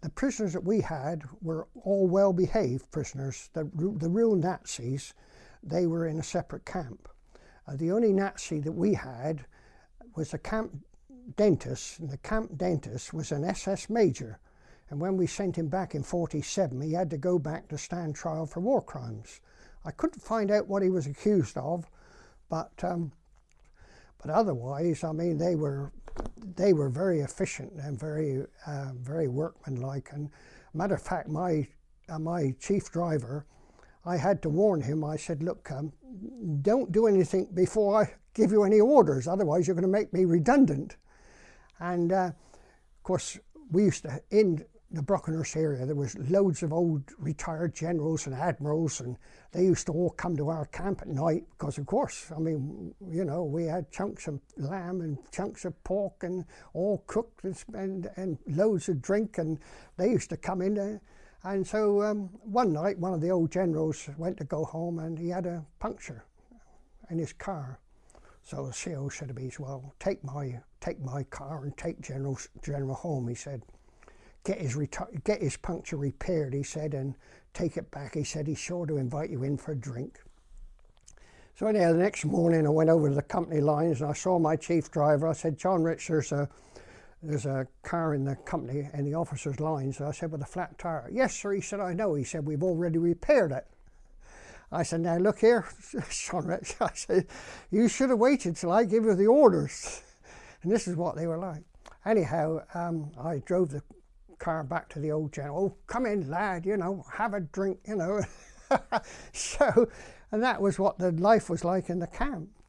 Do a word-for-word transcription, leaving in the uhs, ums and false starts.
the prisoners that we had were all well-behaved prisoners. The, the real Nazis, they were in a separate camp. Uh, the only Nazi that we had was a camp dentist, and the camp dentist was an S S major. And when we sent him back in forty-seven, he had to go back to stand trial for war crimes. I couldn't find out what he was accused of, but um, but otherwise, I mean, they were they were very efficient and very uh, very workmanlike. And matter of fact, my uh, my chief driver, I had to warn him. I said, look, um, don't do anything before I give you any orders, otherwise you're going to make me redundant. And uh, of course, we used to, in the Brockenhurst area, there was loads of old retired generals and admirals, and they used to all come to our camp at night because, of course, I mean, you know, we had chunks of lamb and chunks of pork and all cooked and, and, and loads of drink, and they used to come in there. And so um, one night, one of the old generals went to go home, and he had a puncture in his car. So the C O said to me, well, take my take my car and take General General home. He said, get his get his puncture repaired. He said, and take it back. He said he's sure to invite you in for a drink. So anyhow, the next morning I went over to the company lines and I saw my chief driver. I said, John Rich, there's a there's a car in the company in the officers' lines. I said, with a flat tire. Yes, sir. He said, I know. He said, we've already repaired it. I said, now look here, John Rich. I said, you should have waited till I give you the orders. And this is what they were like. Anyhow, um, I drove the car back to the old general. Oh, come in, lad, you know, have a drink, you know. So, and that was what the life was like in the camp.